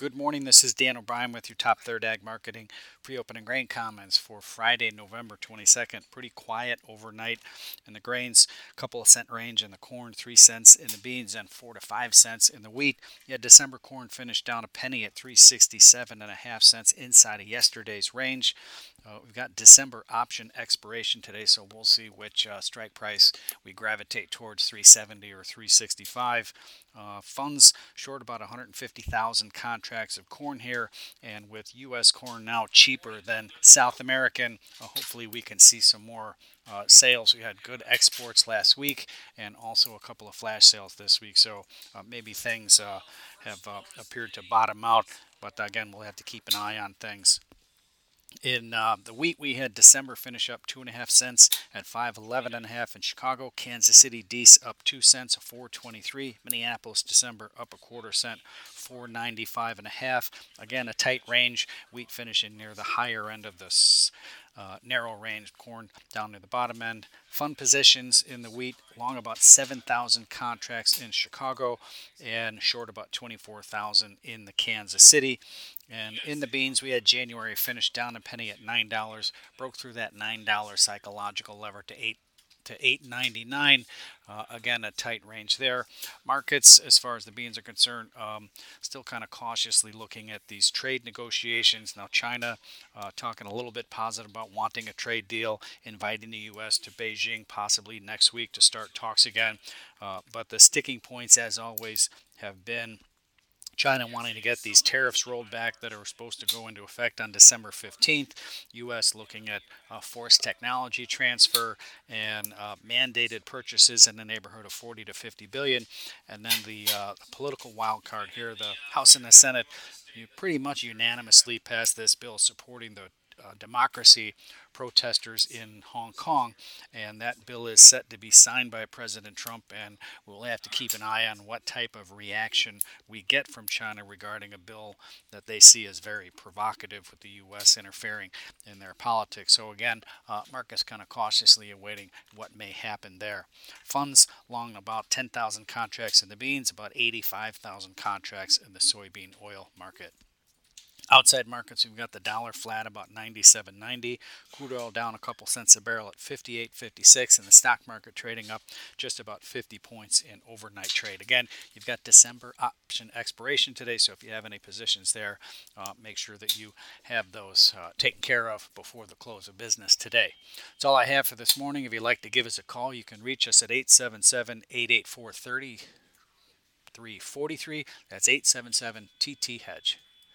Good morning. This is Dan O'Brien with your Top Third Ag Marketing pre-opening grain comments for Friday, November 22nd. Pretty quiet overnight in the grains. A couple of cent range in the corn, 3 cents in the beans, and 4 to 5 cents in the wheat. Yeah, December corn finished down a penny at 367.5 cents inside of yesterday's range. We've got December option expiration today, so we'll see which strike price we gravitate towards, 370 or 365. Funds short about 150,000 contracts of corn here, and with U.S. corn now cheaper than South American, hopefully we can see some more sales. We had good exports last week and also a couple of flash sales this week, so maybe things have appeared to bottom out, but again, we'll have to keep an eye on things. In the wheat, we had December finish up 2.5 cents at 511.5 in Chicago. Kansas City Dees up 2 cents, 423. Minneapolis December up a quarter cent, 495.5. Again, a tight range. Wheat finishing near the higher end of this narrow range. Corn down to the bottom end. Fund positions in the wheat, long about 7,000 contracts in Chicago and short about 24,000 in the Kansas City. And in the beans, we had January finished down a penny at $9, broke through that $9 psychological lever to $8.99. Again, a tight range there. Markets, as far as the beans are concerned, still kind of cautiously looking at these trade negotiations. Now, China talking a little bit positive about wanting a trade deal, inviting the U.S. to Beijing possibly next week to start talks again. But the sticking points, as always, have been China wanting to get these tariffs rolled back that are supposed to go into effect on December 15th. U.S. looking at forced technology transfer and mandated purchases in the neighborhood of 40 to 50 billion. And then the political wild card here, the House and the Senate, you pretty much unanimously passed this bill supporting the democracy protesters in Hong Kong, and that bill is set to be signed by President Trump, and we'll have to keep an eye on what type of reaction we get from China regarding a bill that they see as very provocative with the U.S. interfering in their politics. So again, market's kind of cautiously awaiting what may happen there. Funds long about 10,000 contracts in the beans, about 85,000 contracts in the soybean oil market. Outside markets, we've got the dollar flat about 97.90, crude oil down a couple cents a barrel at 58.56, and the stock market trading up just about 50 points in overnight trade. Again, you've got December option expiration today, so if you have any positions there, make sure that you have those taken care of before the close of business today. That's all I have for this morning. If you'd like to give us a call, you can reach us at 877-884-3343. That's 877-TT-HEDGE.